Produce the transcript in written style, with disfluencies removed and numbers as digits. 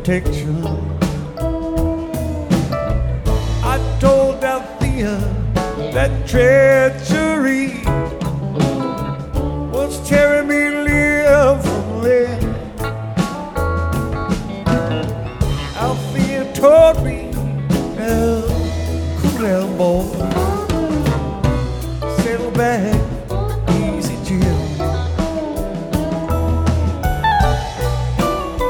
protection. I told Althea that treachery was tearing me limb from limb. Althea told me, well, cool down, boy, settle back.